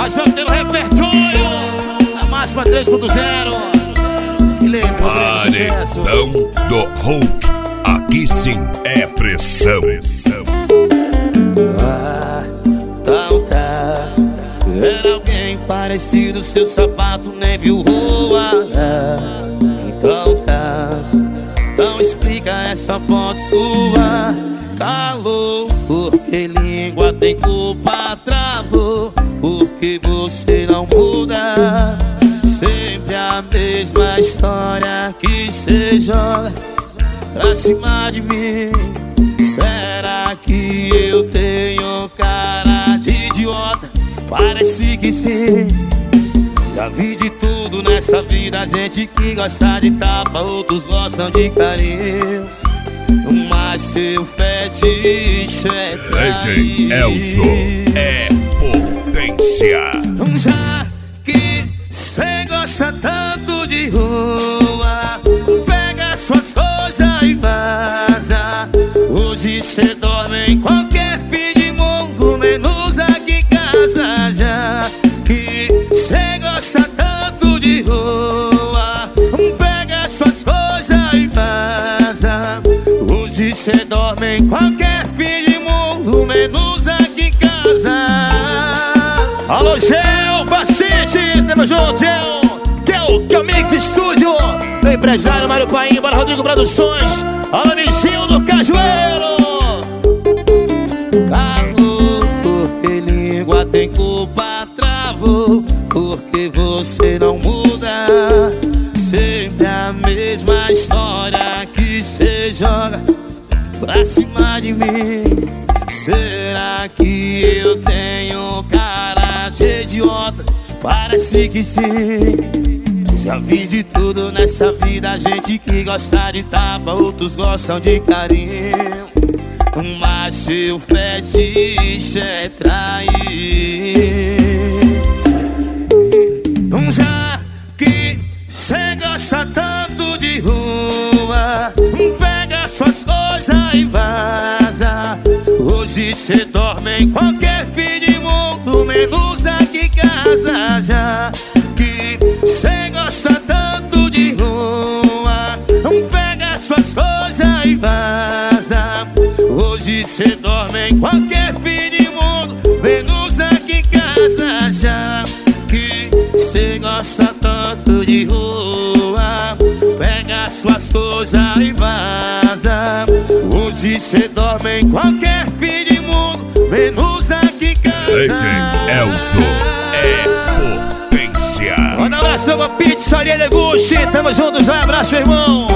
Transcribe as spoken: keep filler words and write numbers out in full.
Mas eu tenho repertório a máxima três ponto zero. Paredão do Hulk. Aqui sim é pressão. Ah, então tá. Era alguém parecido, seu sapato nem viu rua. Então tá. Então explica essa foto sua. Calou, porque língua tem culpa. Travou, porque você não muda. Sempre a mesma história que cê joga pra cima de mim. Será que eu tenho cara de idiota? Parece que sim. Já vi de tudo nessa vida, gente que gosta de tapa, outros gostam de carinho. Mas seu fetiche é D J Elson é potência. Já que cê gosta tanto de rua, pega suas coisas e vaza. Hoje cê dorme em qualquer fim de mundo, menos aqui em casa. Já que cê gosta tanto de rua, pega suas coisas e vaza. Hoje cê dorme em qualquer fim de mundo, menos aqui em casa. Alô, Gel, Vacite, tamo junto, Gel. Que é o, que é o Mix Studio. Meu empresário Mário Paim, para Rodrigo Produções. Alô, Mizinho do Cajueiro. Calou, porque língua tem culpa. Travou, porque você não muda. Sempre a mesma história que cê joga pra cima de mim. Será que eu tenho cara de idiota? Parece que sim. Já vi de tudo nessa vida, gente que gosta de tapa, outros gostam de carinho. Mas seu fetiche é trair. Já que cê gosta tanto de rua, pega suas coisas e vaza. Hoje cê dorme em qualquer fim de mundo, menos aqui em casa. Já que cê gosta tanto de rua, pega suas coisas e vaza. Hoje cê dorme em qualquer fim de mundo, menos aqui em casa. Já que cê gosta tanto de rua, pega suas coisas e vaza. Hoje cê dorme em qualquer fim de mundo, menos aqui em casa. D J Elson é potência. Manda um abraço pra Pizzaria Leguchi. Tamo junto, já, abraço, irmão.